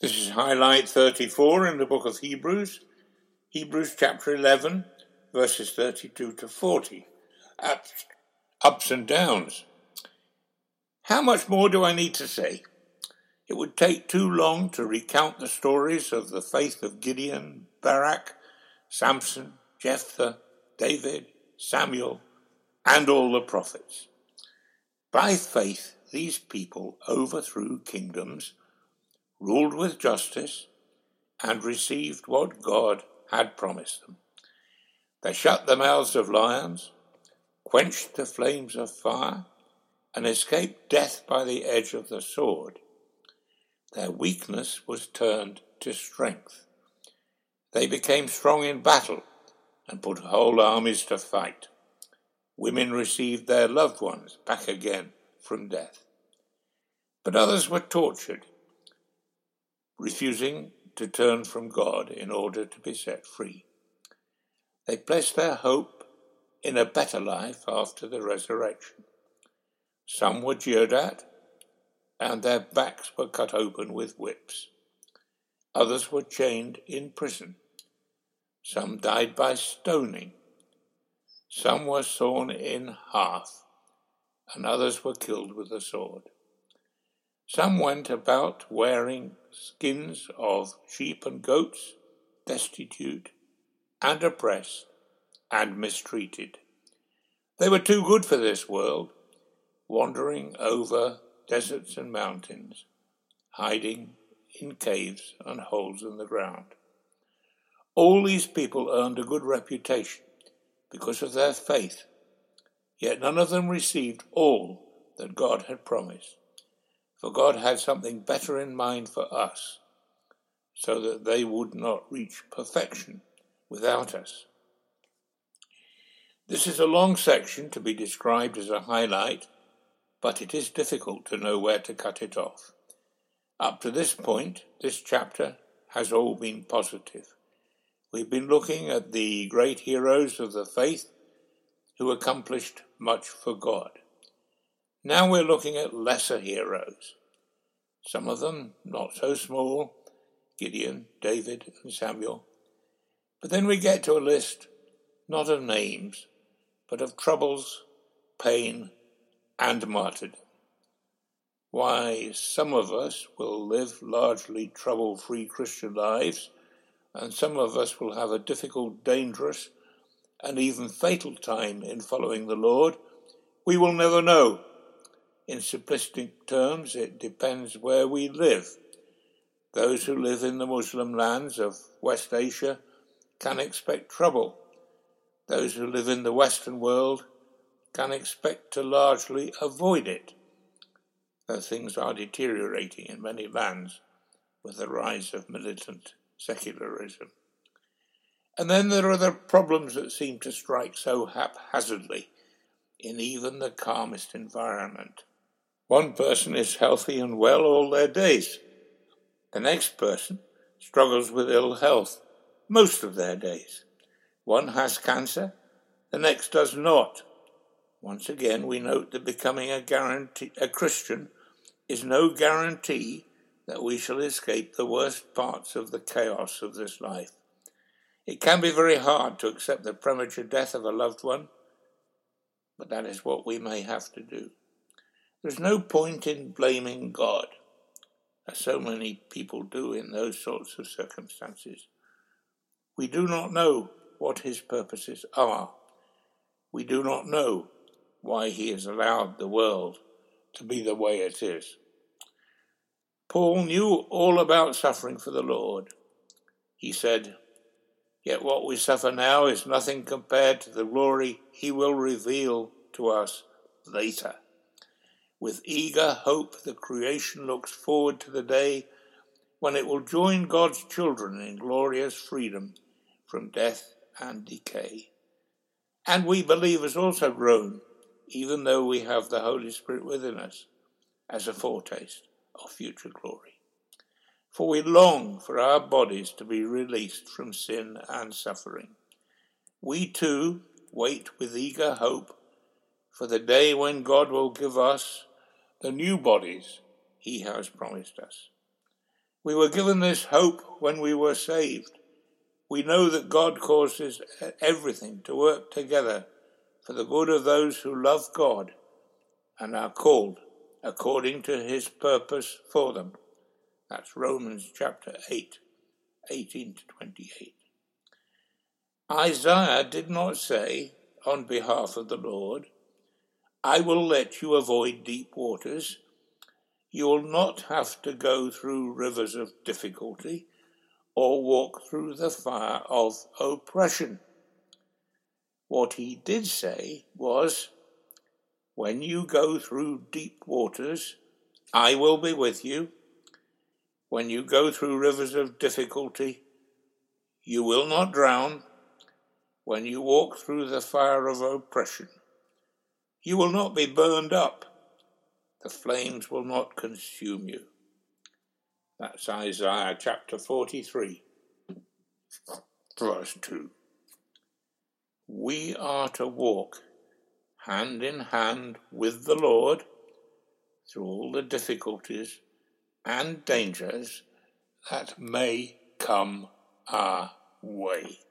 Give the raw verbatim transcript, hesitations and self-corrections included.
This is highlight thirty-four in the book of Hebrews, Hebrews chapter eleven, verses thirty-two to forty. Ups, ups and downs. How much more do I need to say? It would take too long to recount the stories of the faith of Gideon, Barak, Samson, Jephthah, David, Samuel, and all the prophets. By faith, these people overthrew kingdoms, ruled with justice, and received what God had promised them. They shut the mouths of lions, quenched the flames of fire, and escaped death by the edge of the sword. Their weakness was turned to strength. They became strong in battle and put whole armies to fight. Women received their loved ones back again from death. But others were tortured, refusing to turn from God in order to be set free. They placed their hope in a better life after the resurrection. Some were jeered at, and their backs were cut open with whips. Others were chained in prison. Some died by stoning. Some were sawn in half, and others were killed with the sword. Some went about wearing skins of sheep and goats, destitute and oppressed and mistreated. They were too good for this world, wandering over deserts and mountains, hiding in caves and holes in the ground. All these people earned a good reputation because of their faith, yet none of them received all that God had promised. For God had something better in mind for us, so that they would not reach perfection without us. This is a long section to be described as a highlight, but it is difficult to know where to cut it off. Up to this point, this chapter has all been positive. We've been looking at the great heroes of the faith who accomplished much for God. Now we're looking at lesser heroes, some of them not so small, Gideon, David, and Samuel. But then we get to a list not of names, but of troubles, pain, and martyrdom. Why, some of us will live largely trouble-free Christian lives, and some of us will have a difficult, dangerous, and even fatal time in following the Lord. We will never know. In simplistic terms, it depends where we live. Those who live in the Muslim lands of West Asia can expect trouble. Those who live in the Western world can expect to largely avoid it, though things are deteriorating in many lands with the rise of militant secularism. And then there are the problems that seem to strike so haphazardly in even the calmest environment. One person is healthy and well all their days. The next person struggles with ill health most of their days. One has cancer, the next does not. Once again, we note that becoming a, guarantee, a Christian is no guarantee that we shall escape the worst parts of the chaos of this life. It can be very hard to accept the premature death of a loved one, but that is what we may have to do. There's no point in blaming God, as so many people do in those sorts of circumstances. We do not know what his purposes are. We do not know why he has allowed the world to be the way it is. Paul knew all about suffering for the Lord. He said, "Yet what we suffer now is nothing compared to the glory he will reveal to us later. With eager hope, the creation looks forward to the day when it will join God's children in glorious freedom from death and decay. And we believers also groan, even though we have the Holy Spirit within us, as a foretaste of future glory. For we long for our bodies to be released from sin and suffering. We too wait with eager hope for the day when God will give us the new bodies he has promised us. We were given this hope when we were saved. We know that God causes everything to work together for the good of those who love God and are called according to his purpose for them. That's Romans chapter eight, eighteen to twenty-eight. Isaiah did not say, on behalf of the Lord, I will let you avoid deep waters. You will not have to go through rivers of difficulty or walk through the fire of oppression. What he did say was, when you go through deep waters, I will be with you. When you go through rivers of difficulty, you will not drown. When you walk through the fire of oppression, you will not be burned up. The flames will not consume you. That's Isaiah chapter forty-three, verse two. We are to walk hand in hand with the Lord through all the difficulties and dangers that may come our way.